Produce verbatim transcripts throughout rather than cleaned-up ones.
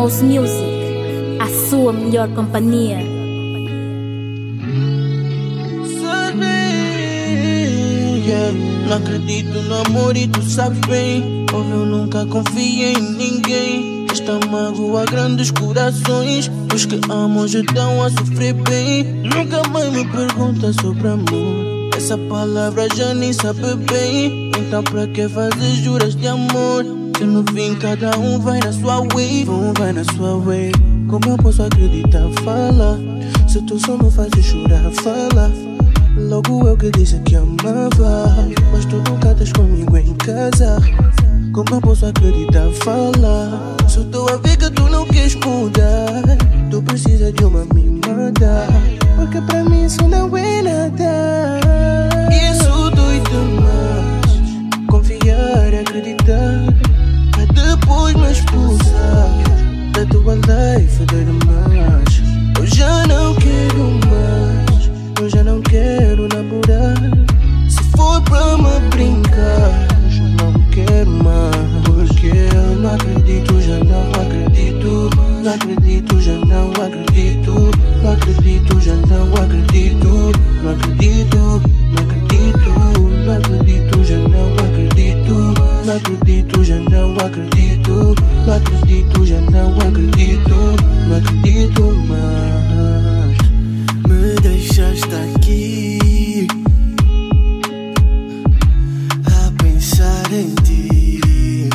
Timos Music, a sua melhor companhia. Yeah. Não acredito no amor e tu sabes bem. Ou eu nunca confiei em ninguém. Esta mágoa grandes corações. Os que amam já estão a sofrer bem. Nunca mais me pergunta sobre amor. Essa palavra já nem sabe bem. Então pra que fazer juras de amor? Se no fim cada um vai na sua way. Um vai na sua way. Como eu posso acreditar? Fala. Se tu só me fazes chorar, fala. Logo eu que disse que amava, mas tu nunca estás comigo em casa. Como eu posso acreditar? Fala. Só estou a ver que tu não queres mudar. Tu precisa de uma mimada, porque pra mim isso não é nada. Isso dói demais. Confiar e acreditar, pra depois me expulsar da tua life, dói demais. Eu já não quero mais. Eu já não quero namorar. Se for pra me brincar, eu já não quero mais. Porque eu não acredito, já não acredito. Não acredito, já não acredito. Não acredito, já não acredito. Não acredito, não acredito. Não acredito, já não acredito. Não acredito, já não acredito. Não acredito, já não acredito. Não acredito mais. Me deixaste aqui a pensar em ti.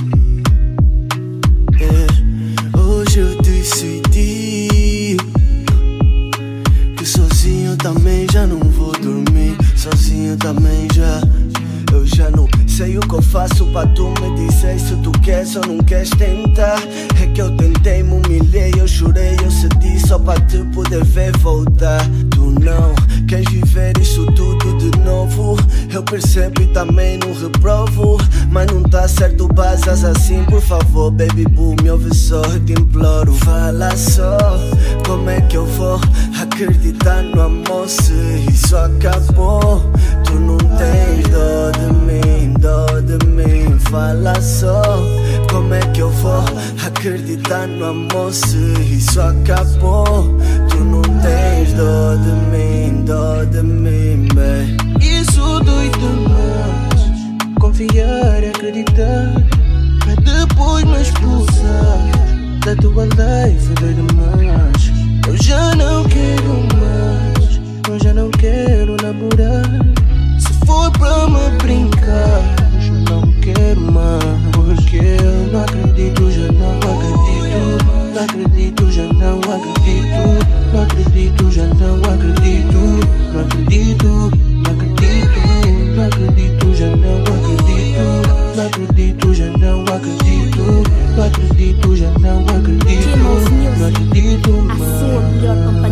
É, hoje eu decidi que sozinho também já não vou dormir. Sozinho também já. Eu já não sei o que eu faço pra tu me dizer se tu queres ou não queres tentar. É que eu tentei, me humilhei, eu chorei, eu cedi só pra te poder ver voltar. Tu não queres viver isso tudo de novo. Eu percebo e também não reprovo, mas não tá certo basas assim, por favor. Baby boo, me ouve só, eu te imploro. Fala só, como é que eu vou acreditar no amor se isso acabou? Tu não tens dó de mim, dó de mim. Fala só, como é que eu vou acreditar no amor se isso acabou? Tu não tens dó de mim, dó de mim, baby. Isso dói demais. Confiar e acreditar, pra depois me expulsar da tua life, dói demais. Eu já não quero mais. Eu já não quero namorar. Se for pra me brincar, eu já não quero mais. Porque eu não acredito, já não acredito. Não acredito, já não acredito. Não acredito, já não acredito. Não acredito, não acredito. Não acredito, já não acredito. Não acredito, já não acredito. Não acredito, já não acredito. Timos Não Music, acredito a sua melhor mais. companhia.